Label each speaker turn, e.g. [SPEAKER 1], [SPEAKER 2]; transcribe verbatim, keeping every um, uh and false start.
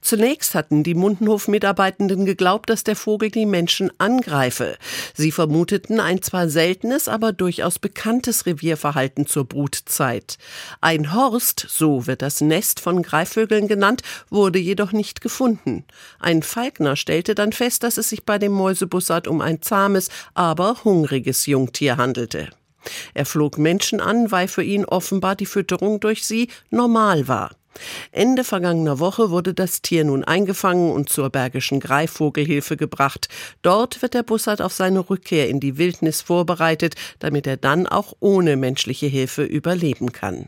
[SPEAKER 1] Zunächst hatten die Mundenhof-Mitarbeitenden geglaubt, dass der Vogel die Menschen angreife. Sie vermuteten ein zwar seltenes, aber durchaus bekanntes Revierverhalten zur Brutzeit. Ein Horst, so wird das Nest von Greifvögeln genannt, wurde jedoch nicht gefunden. Ein Falkner stellte dann fest, dass es sich bei dem Mäusebussard um ein zahmes, aber hungriges Jungtier handelte. Er flog Menschen an, weil für ihn offenbar die Fütterung durch sie normal war. Ende vergangener Woche wurde das Tier nun eingefangen und zur Bergischen Greifvogelhilfe gebracht. Dort wird der Bussard auf seine Rückkehr in die Wildnis vorbereitet, damit er dann auch ohne menschliche Hilfe überleben kann.